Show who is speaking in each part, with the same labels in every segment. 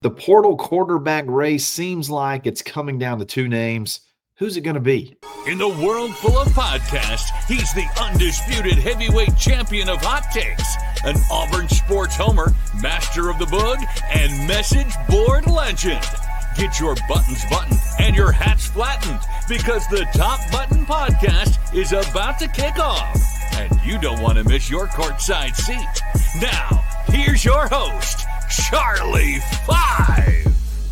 Speaker 1: The portal quarterback race seems like it's coming down to two names. Who's it going to be?
Speaker 2: In the world full of podcasts, he's the undisputed heavyweight champion of hot takes, an Auburn sports homer, master of the boog, and message board legend. Get your buttons buttoned and your hats flattened because the Top Button Podcast is about to kick off. And you don't want to miss your courtside seat. Now, here's your host, Charlie Five.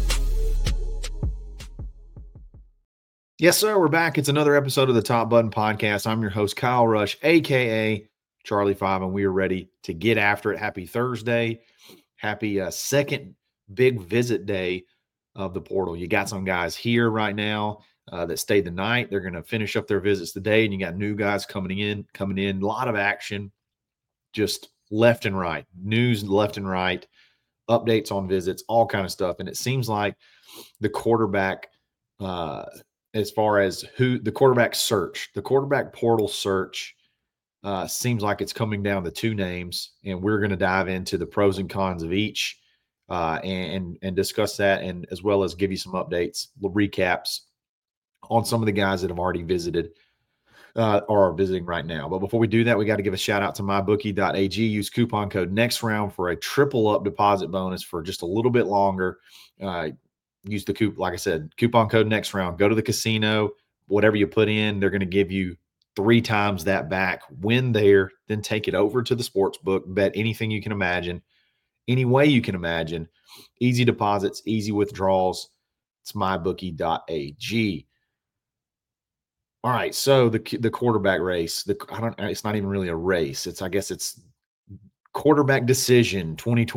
Speaker 1: Yes, sir. We're back. It's another episode of the Top Button Podcast. I'm your host, Kyle Rush, a.k.a. Charlie Five, and we are ready to get after it. Happy Thursday. Happy second big visit day of the portal. You got some guys here right now that stayed the night. They're going to finish up their visits today, and you got new guys coming in. A lot of action, just left and right. News left and right, updates on visits, all kind of stuff. And it seems like the quarterback as far as who the quarterback portal search seems like it's coming down to two names, and we're going to dive into the pros and cons of each and discuss that, and as well as give you some updates, recaps on some of the guys that have already visited or are visiting right now. But before we do that, we got to give a shout out to mybookie.ag. Use coupon code NEXTROUND for a triple up deposit bonus for just a little bit longer. Use the coupon code NEXTROUND. Go to the casino, whatever you put in, they're going to give you 3 times that back. Win there, then take it over to the sports book. Bet anything you can imagine, any way you can imagine. Easy deposits, easy withdrawals. It's mybookie.ag. All right, so the quarterback race. It's not even really a race. It's quarterback decision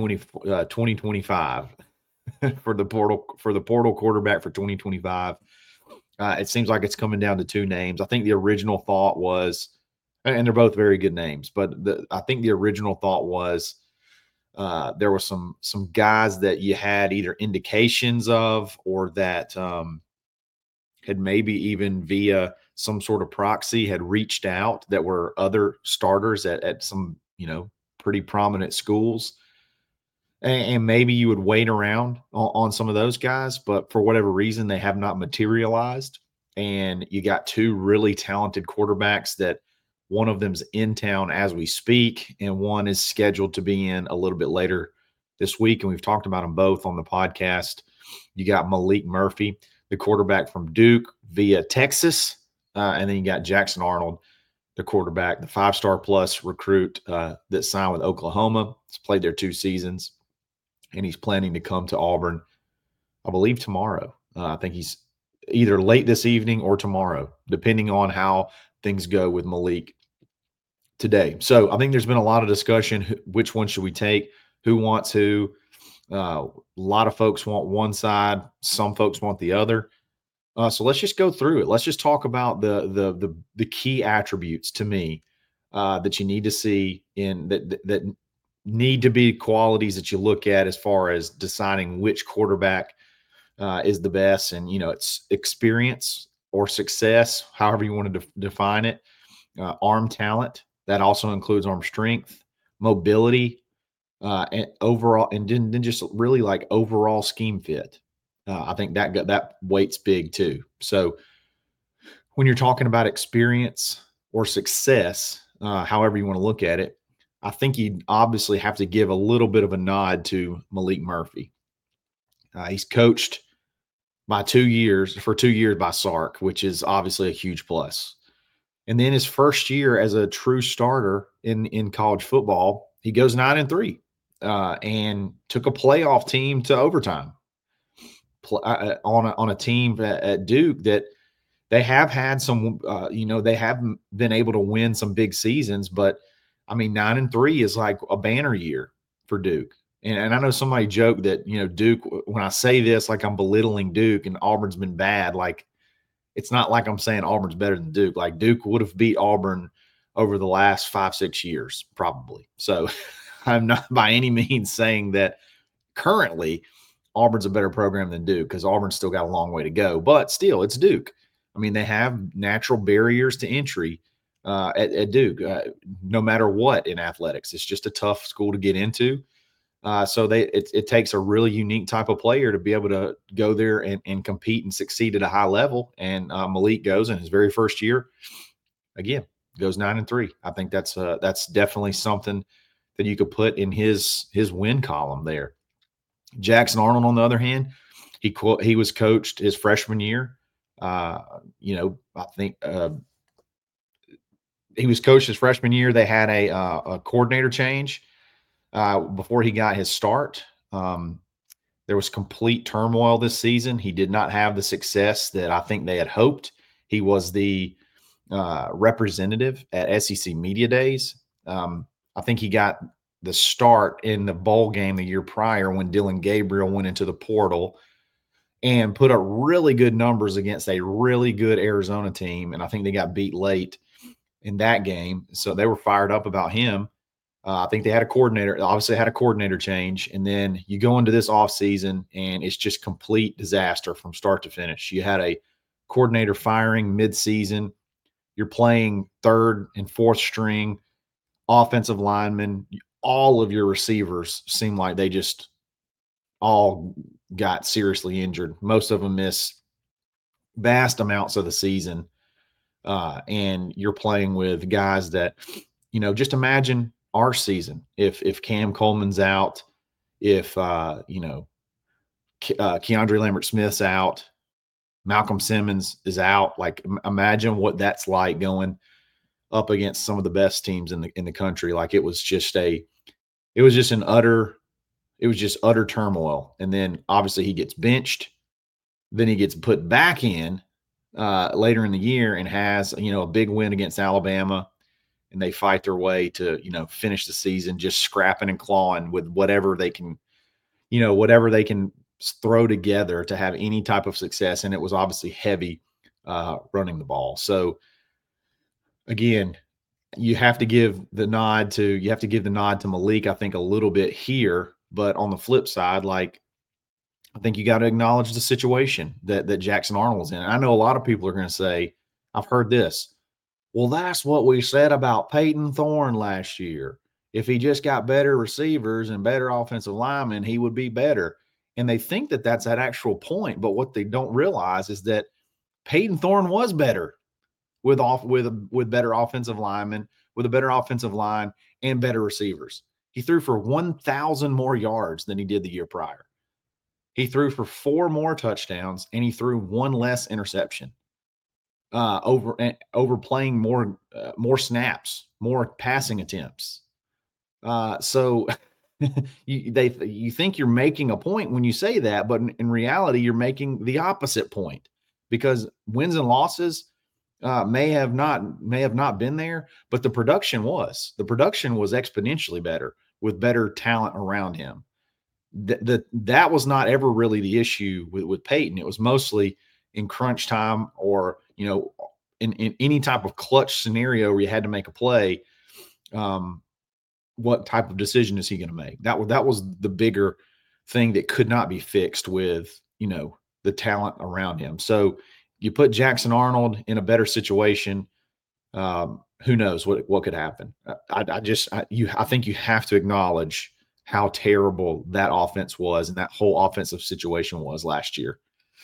Speaker 1: 2025 for the portal quarterback for 2025. It seems like it's coming down to two names. I think the original thought was, and they're both very good names, but I think the original thought was there were some guys that you had either indications of or that had maybe even via some sort of proxy had reached out that were other starters at some, pretty prominent schools. And maybe you would wait around on some of those guys, but for whatever reason, they have not materialized. And you got two really talented quarterbacks that one of them's in town as we speak, and one is scheduled to be in a little bit later this week. And we've talked about them both on the podcast. You got Maalik Murphy, the quarterback from Duke via Texas. And then you got Jackson Arnold, the quarterback, the 5-star plus recruit that signed with Oklahoma. He's played there 2 seasons, and he's planning to come to Auburn, I believe, tomorrow. I think he's either late this evening or tomorrow, depending on how things go with Maalik today. So I think there's been a lot of discussion. Which one should we take? Who wants who? A lot of folks want one side. Some folks want the other. So let's just go through it. Let's just talk about the key attributes to me that you need to see in that need to be qualities that you look at as far as deciding which quarterback is the best. And, it's experience or success, however you want to define it. Arm talent, that also includes arm strength, mobility, and overall, and then just really like overall scheme fit. I think that weight's big too. So when you're talking about experience or success, however you want to look at it, I think you obviously have to give a little bit of a nod to Maalik Murphy. He's coached for 2 years by Sark, which is obviously a huge plus. And then his first year as a true starter in college football, he goes 9-3 and took a playoff team to overtime on a team at Duke that they have had some, they haven't been able to win some big seasons, but 9-3 is like a banner year for Duke. And I know somebody joked that, Duke, when I say this, like I'm belittling Duke and Auburn's been bad. Like, it's not like I'm saying Auburn's better than Duke. Like, Duke would have beat Auburn over the last 5-6 years, probably. So I'm not by any means saying that currently Auburn's a better program than Duke, because Auburn's still got a long way to go. But still, it's Duke. They have natural barriers to entry at Duke, no matter what in athletics. It's just a tough school to get into. So it takes a really unique type of player to be able to go there and compete and succeed at a high level. And Malik goes in his very first year, again, goes 9-3. I think that's definitely something that you could put in his win column there. Jackson Arnold, on the other hand, he was coached his freshman year. I think he was coached his freshman year. They had a coordinator change before he got his start. There was complete turmoil this season. He did not have the success that I think they had hoped. He was the representative at SEC Media Days. I think he got the start in the bowl game the year prior when Dillon Gabriel went into the portal and put up really good numbers against a really good Arizona team. And I think they got beat late in that game. So they were fired up about him. I think they had a coordinator, obviously had a coordinator change. And then you go into this offseason and it's just complete disaster from start to finish. You had a coordinator firing midseason. You're playing third and fourth string offensive linemen. All of your receivers seem like they just all got seriously injured. Most of them miss vast amounts of the season. And you're playing with guys that, just imagine our season. If Cam Coleman's out, if, Keandre Lambert-Smith's out, Malcolm Simmons is out, like imagine what that's like going up against some of the best teams in the country. Like it was just utter turmoil. And then obviously he gets benched. Then he gets put back in later in the year and has, a big win against Alabama. And they fight their way to, finish the season just scrapping and clawing with whatever they can throw together to have any type of success. And it was obviously heavy running the ball. So again, you have to give the nod to Malik, I think, a little bit here. But on the flip side, like, I think you got to acknowledge the situation that Jackson Arnold's in. And I know a lot of people are going to say, I've heard this. Well, that's what we said about Peyton Thorne last year. If he just got better receivers and better offensive linemen, he would be better. And they think that that's that actual point. But what they don't realize is that Peyton Thorne was better with better offensive linemen, with a better offensive line and better receivers. He threw for 1,000 more yards than he did the year prior. He threw for 4 more touchdowns and he threw 1 less interception. Over playing more snaps, more passing attempts. So you think you're making a point when you say that, but in reality, you're making the opposite point, because wins and losses may have not been there, but the production was exponentially better with better talent around him. That was not ever really the issue with Peyton. It was mostly in crunch time or, in any type of clutch scenario where you had to make a play. What type of decision is he going to make? That was the bigger thing that could not be fixed with, the talent around him. So you put Jackson Arnold in a better situation. Who knows what could happen? I think you have to acknowledge how terrible that offense was and that whole offensive situation was last year.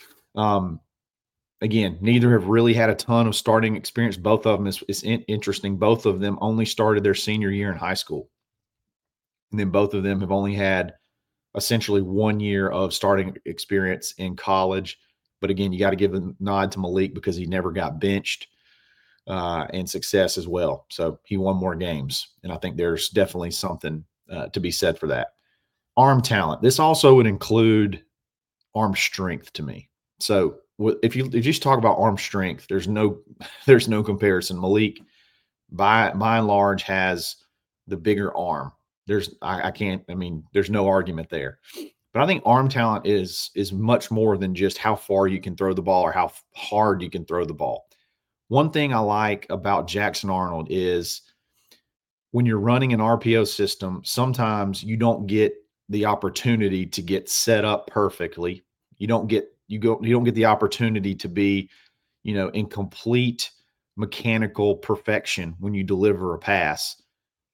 Speaker 1: Again, neither have really had a ton of starting experience. Both of them is interesting. Both of them only started their senior year in high school. And then both of them have only had essentially 1 year of starting experience in college. But again, you got to give a nod to Malik because he never got benched and success as well. So he won more games. And I think there's definitely something to be said for that. Arm talent. This also would include arm strength to me. So if you just talk about arm strength, there's no comparison. Malik, by and large, has the bigger arm. There's no argument there. But I think arm talent is much more than just how far you can throw the ball or how hard you can throw the ball. One thing I like about Jackson Arnold is when you're running an RPO system, sometimes you don't get the opportunity to get set up perfectly. You don't get the opportunity to be, in complete mechanical perfection when you deliver a pass.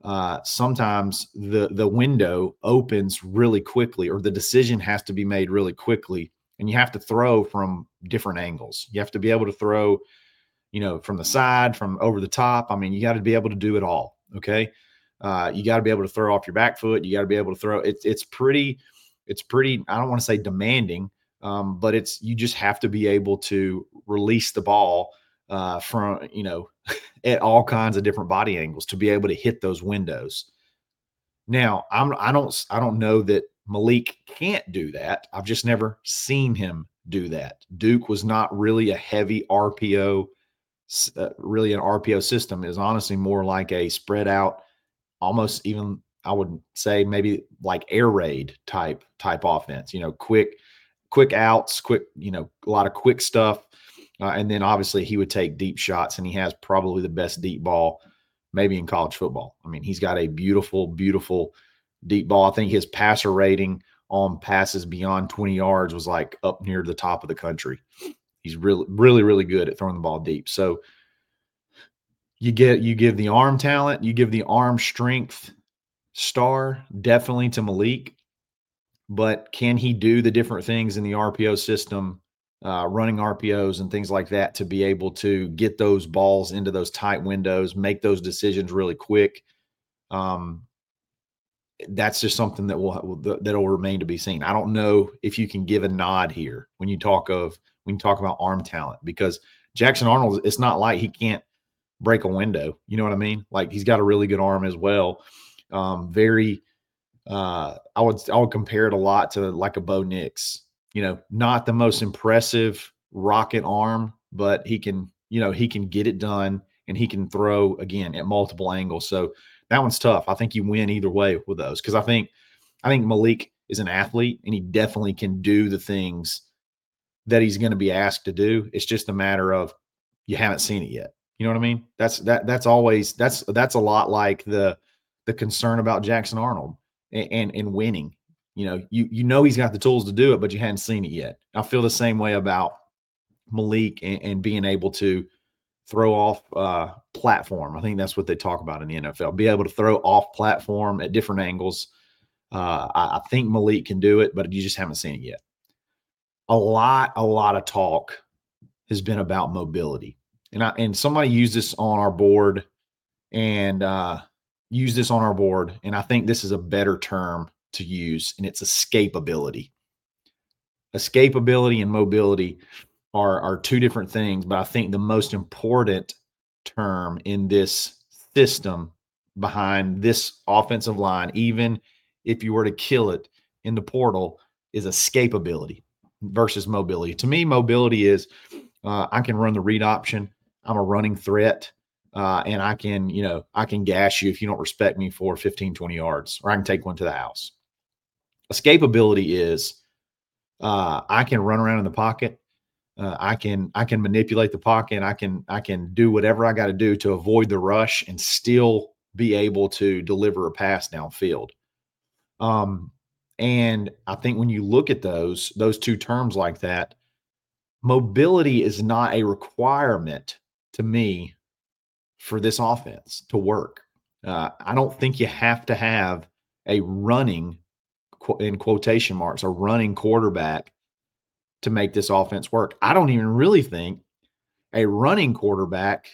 Speaker 1: sometimes the window opens really quickly, or the decision has to be made really quickly, and you have to throw from different angles. You have to be able to throw, from the side, from over the top. I mean, you got to be able to do it all. Okay. You got to be able to throw off your back foot. You got to be able to throw. It's pretty. I don't want to say demanding, but you just have to be able to release the ball from at all kinds of different body angles to be able to hit those windows. Now, I don't know that Malik can't do that. I've just never seen him do that. Duke was not really a heavy RPO, really an RPO system. It was honestly more like a spread out, almost even I would say maybe like air raid type offense. Quick outs, a lot of quick stuff. And then obviously he would take deep shots, and he has probably the best deep ball maybe in college football. I mean, he's got a beautiful, beautiful deep ball. I think his passer rating on passes beyond 20 yards was like up near the top of the country. He's really, really, really good at throwing the ball deep. So you give the arm talent, you give the arm strength star definitely to Malik, but can he do the different things in the RPO system, running RPOs and things like that, to be able to get those balls into those tight windows, make those decisions really quick? That's just something that'll remain to be seen. I don't know if you can give a nod here when you talk about arm talent, because Jackson Arnold, it's not like he can't break a window. You know what I mean? Like, he's got a really good arm as well. I would compare it a lot to like a Bo Nix. Not the most impressive rocket arm, but he can get it done, and he can throw again at multiple angles. So that one's tough. I think you win either way with those, because I think Malik is an athlete, and he definitely can do the things that he's going to be asked to do. It's just a matter of you haven't seen it yet. You know what I mean? That's a lot like the concern about Jackson Arnold and winning. He's got the tools to do it, but you hadn't seen it yet. I feel the same way about Malik and being able to throw off platform. I think that's what they talk about in the NFL. Be able to throw off platform at different angles. I think Malik can do it, but you just haven't seen it yet. A lot of talk has been about mobility, and somebody used this on our board, and I think this is a better term to use, and it's escapability. Escapability and mobility are two different things, but I think the most important term in this system behind this offensive line, even if you were to kill it in the portal, is escapability versus mobility. To me, mobility is I can run the read option. I'm a running threat. And I can gash you if you don't respect me for 15, 20 yards, or I can take one to the house. Escapability is I can run around in the pocket. I can manipulate the pocket. I can do whatever I got to do to avoid the rush and still be able to deliver a pass downfield. And I think when you look at those two terms like that, mobility is not a requirement to me for this offense to work. I don't think you have to have a running, in quotation marks, a running quarterback to make this offense work. I don't even really think a running quarterback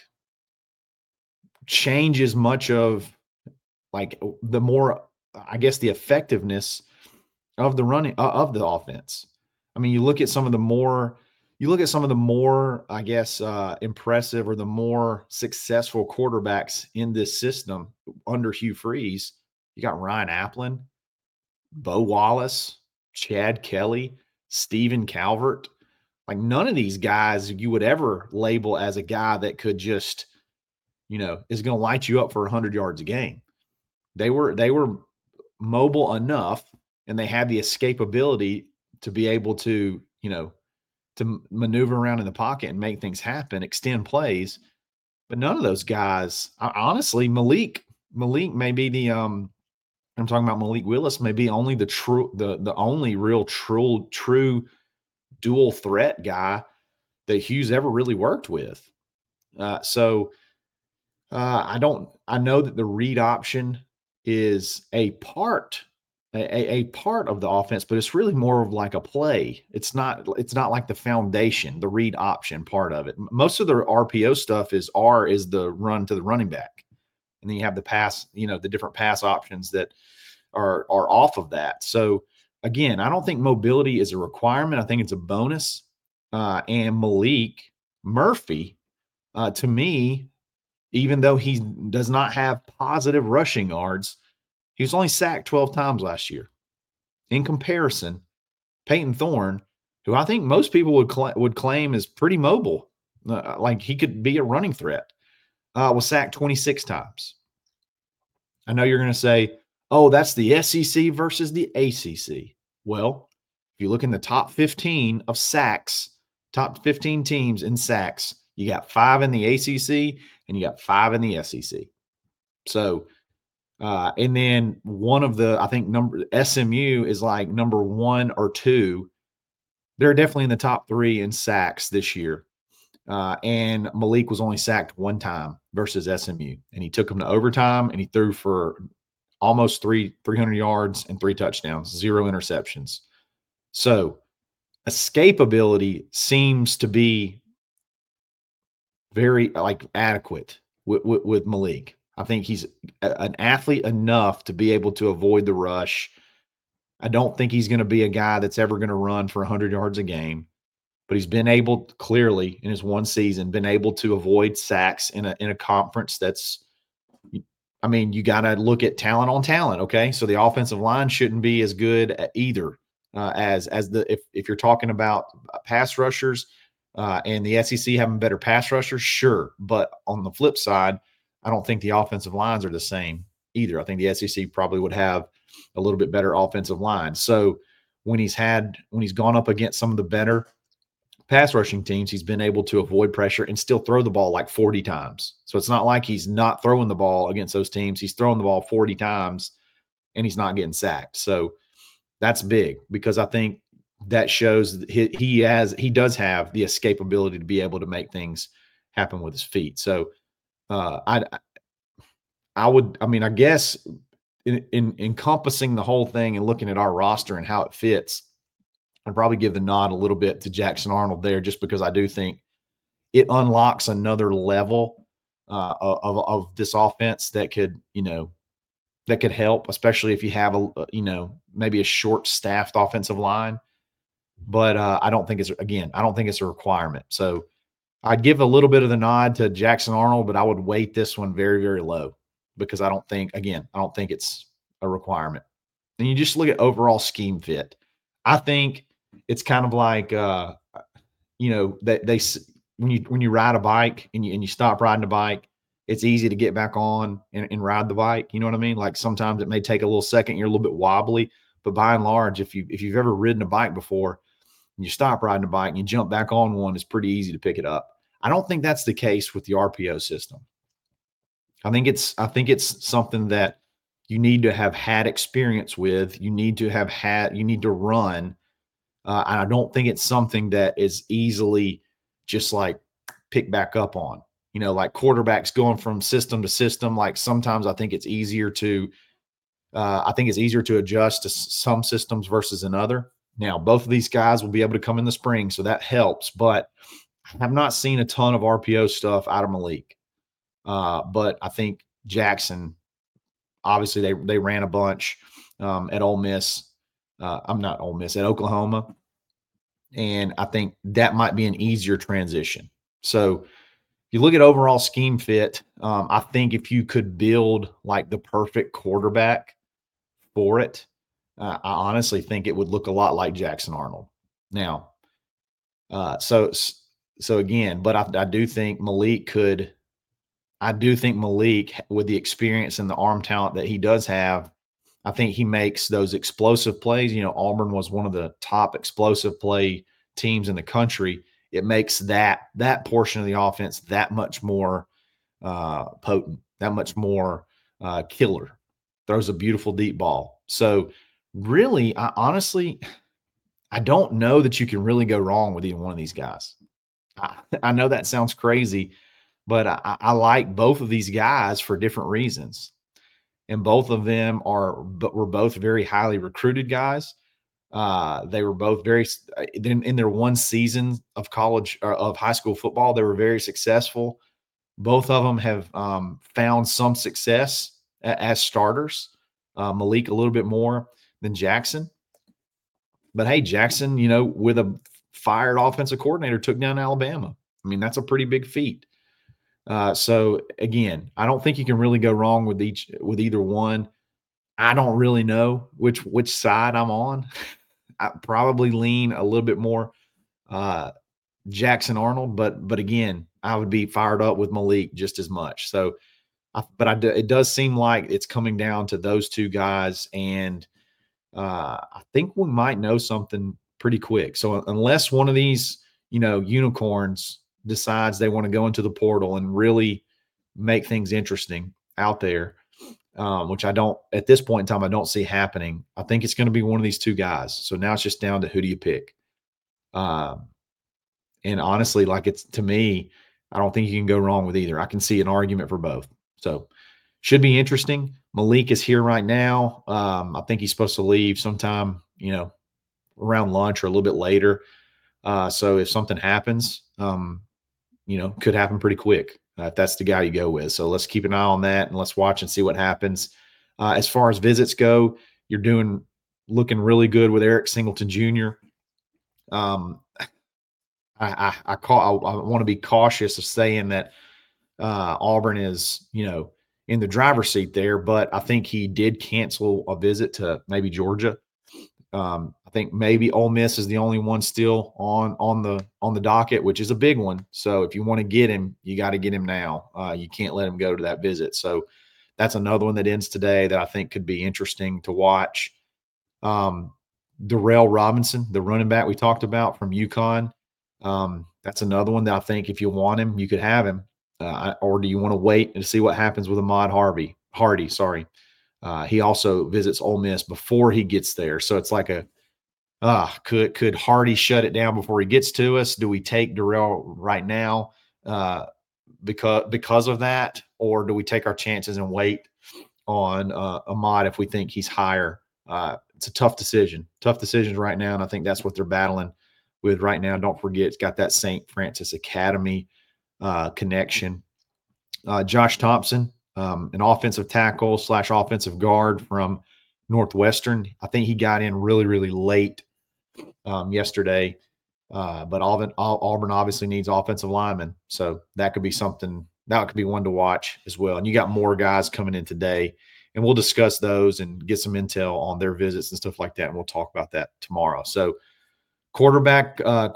Speaker 1: changes much of like the effectiveness of the running of the offense. I mean, you look at some of the more, I guess, impressive or the more successful quarterbacks in this system under Hugh Freeze. You got Ryan Applin, Bo Wallace, Chad Kelly, Steven Calvert. Like, none of these guys you would ever label as a guy that could just, is going to light you up for 100 yards a game. They were mobile enough, and they had the escapability to be able to, to maneuver around in the pocket and make things happen, extend plays. But none of those guys, honestly, Malik may be the I'm talking about Malik Willis, may be only the only real true dual threat guy that Hughes ever really worked with. So I know that the read option is a part of the offense, but it's really more of like a play. It's not like the foundation, the read option part of it. Most of the RPO stuff is the run to the running back. And then you have the pass, the different pass options that are off of that. So again, I don't think mobility is a requirement. I think it's a bonus. And Malik Murphy, to me, even though he does not have positive rushing yards, he was only sacked 12 times last year. In comparison, Peyton Thorne, who I think most people would claim is pretty mobile, like he could be a running threat, was sacked 26 times. I know you're going to say, oh, that's the SEC versus the ACC. Well, if you look in the top 15 of sacks, top 15 teams in sacks, you got 5 in the ACC and you got 5 in the SEC. So, and then one of the, I think SMU is like number 1 or 2. They're definitely in the top 3 in sacks this year. And Malik was only sacked 1 time versus SMU, and he took him to overtime, and he threw for almost 300 yards and 3 touchdowns, 0 interceptions. So escapability seems to be very adequate with Malik. I think he's an athlete enough to be able to avoid the rush. I don't think he's going to be a guy that's ever going to run for 100 yards a game, but he's been able, clearly in his one season, been able to avoid sacks in a conference that's, I mean, you got to look at talent on talent. Okay. So the offensive line shouldn't be as good at either if you're talking about pass rushers and the SEC having better pass rushers, sure. But on the flip side, I don't think the offensive lines are the same either. I think the SEC probably would have a little bit better offensive line. So when he's gone up against some of the better pass rushing teams, he's been able to avoid pressure and still throw the ball like 40 times. So it's not like he's not throwing the ball against those teams. He's throwing the ball 40 times and he's not getting sacked. So that's big, because I think that shows that he does have the escapability to be able to make things happen with his feet. So I guess in encompassing the whole thing and looking at our roster and how it fits, I'd probably give the nod a little bit to Jackson Arnold there, just because I do think it unlocks another level of this offense that could help, especially if you have maybe a short staffed offensive line. But I don't think it's a requirement. So I'd give a little bit of the nod to Jackson Arnold, but I would weight this one very, very low, because I don't think it's a requirement. And you just look at overall scheme fit. I think it's kind of like, when you ride a bike and you stop riding a bike, it's easy to get back on and ride the bike. You know what I mean? Like sometimes it may take a little second. You're a little bit wobbly, but by and large, if you've ever ridden a bike before and you stop riding a bike and you jump back on one, it's pretty easy to pick it up. I don't think that's the case with the RPO system. I think it's something that you need to have had experience with. You need to run. And I don't think it's something that is easily just like pick back up on, like quarterbacks going from system to system. Like sometimes I think it's easier to adjust to some systems versus another. Now, both of these guys will be able to come in the spring, so that helps, but I have not seen a ton of RPO stuff out of Malik. But I think Jackson, obviously they ran a bunch at Ole Miss. At Oklahoma. And I think that might be an easier transition. So if you look at overall scheme fit, I think if you could build like the perfect quarterback for it, I honestly think it would look a lot like Jackson Arnold. Now, so again, but I do think Malik with the experience and the arm talent that he does have, I think he makes those explosive plays. Auburn was one of the top explosive play teams in the country. It makes that portion of the offense that much more potent, that much more killer. Throws a beautiful deep ball. So really, I don't know that you can really go wrong with either one of these guys. I know that sounds crazy, But I like both of these guys for different reasons. And both of them were both very highly recruited guys. They were both in their one season of college or of high school football, they were very successful. Both of them have found some success as starters. Malik a little bit more than Jackson. But hey, Jackson, with a fired offensive coordinator, took down Alabama. I mean, that's a pretty big feat. So again, I don't think you can really go wrong with either one. I don't really know which side I'm on. I probably lean a little bit more Jackson Arnold, but again, I would be fired up with Malik just as much. So, it does seem like it's coming down to those two guys, and I think we might know something pretty quick. So unless one of these, unicorns decides they want to go into the portal and really make things interesting out there, which I don't, at this point in time, I don't see happening. I think it's going to be one of these two guys. So now it's just down to who do you pick? And honestly, to me, I don't think you can go wrong with either. I can see an argument for both. So should be interesting. Malik is here right now. I think he's supposed to leave sometime, around lunch or a little bit later. So if something happens, could happen pretty quick if that's the guy you go with. So let's keep an eye on that and let's watch and see what happens. As far as visits go, you're looking really good with Eric Singleton Jr. I want to be cautious of saying that Auburn is, in the driver's seat there, but I think he did cancel a visit to maybe Georgia. I think maybe Ole Miss is the only one still on the docket, which is a big one. So if you want to get him, you got to get him now. You can't let him go to that visit. So that's another one that ends today that I think could be interesting to watch. Darrell Robinson, the running back we talked about from UConn. That's another one that I think if you want him, you could have him. Or do you want to wait and see what happens with Ahmad Hardy? He also visits Ole Miss before he gets there. So it's like could Hardy shut it down before he gets to us? Do we take Darrell right now because of that? Or do we take our chances and wait on Ahmad if we think he's higher? It's a tough decision. Tough decisions right now, and I think that's what they're battling with right now. Don't forget, it's got that St. Francis Academy connection. Josh Thompson, an offensive tackle / offensive guard from Northwestern. I think he got in really, really late yesterday. But Auburn obviously needs offensive linemen. So that could be something, that could be one to watch as well. And you got more guys coming in today, and we'll discuss those and get some intel on their visits and stuff like that. And we'll talk about that tomorrow. So quarterback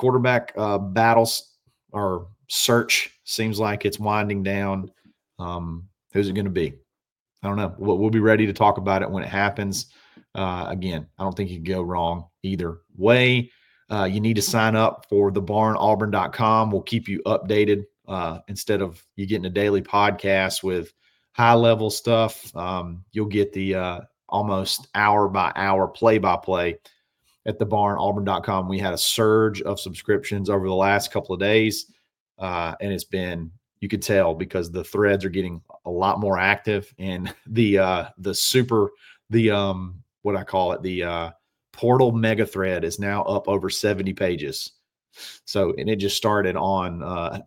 Speaker 1: battles or search seems like it's winding down. Who's it going to be? I don't know. We'll be ready to talk about it when it happens. Again, I don't think you can go wrong either way. You need to sign up for thebarnauburn.com. We'll keep you updated instead of you getting a daily podcast with high-level stuff. You'll get the almost hour-by-hour play-by-play at thebarnauburn.com. We had a surge of subscriptions over the last couple of days, and it's been, you could tell because the threads are getting a lot more active, and the portal mega thread is now up over 70 pages. So, and it just started on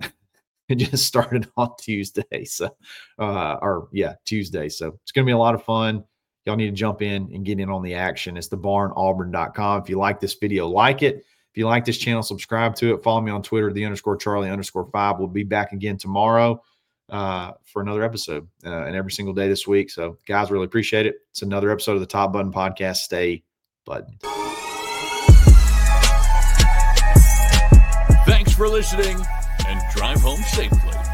Speaker 1: Tuesday. So, Tuesday. So it's going to be a lot of fun. Y'all need to jump in and get in on the action. It's thebarnauburn.com. If you like this video, like it. If you like this channel, subscribe to it. Follow me on Twitter, _Charlie_5. We'll be back again tomorrow for another episode and every single day this week. So, guys, really appreciate it. It's another episode of the Top Button Podcast. Stay buttoned.
Speaker 2: Thanks for listening, and drive home safely.